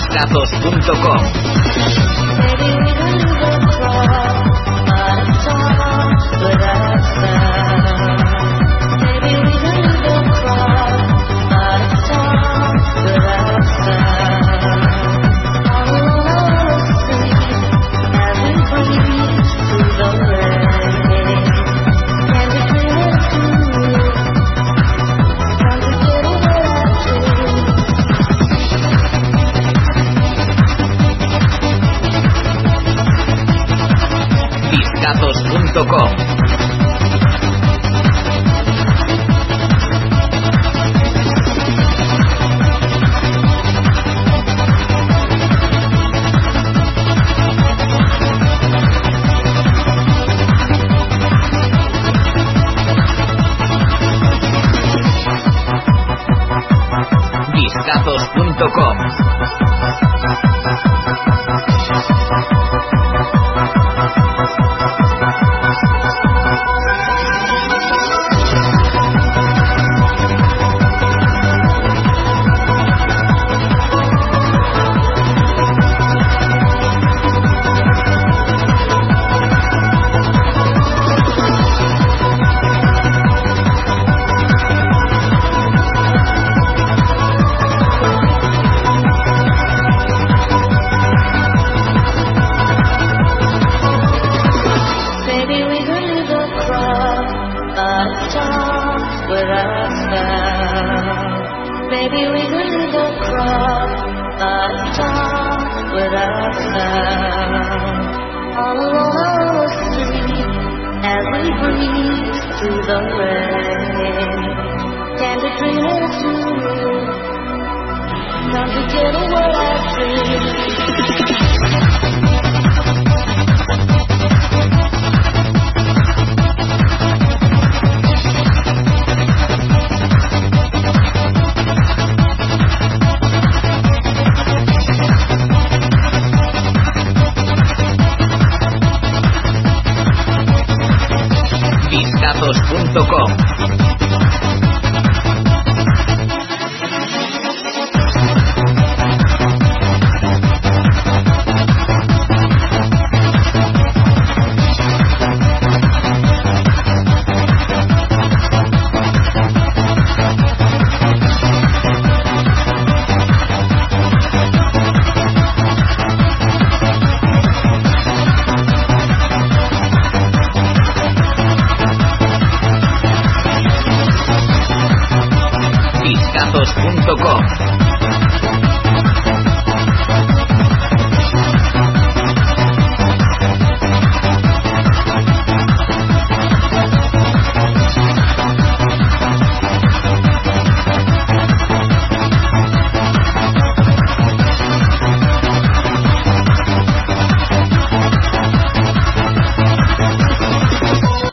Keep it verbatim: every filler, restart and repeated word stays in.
Discazos punto com. Discazos punto com. Discazos punto com. Maybe we could go cross the top without sound. All alone I will sleep as we breathe through the rain. Can we dream it through? Come together what I dream. Discazos punto com. Discazos punto com.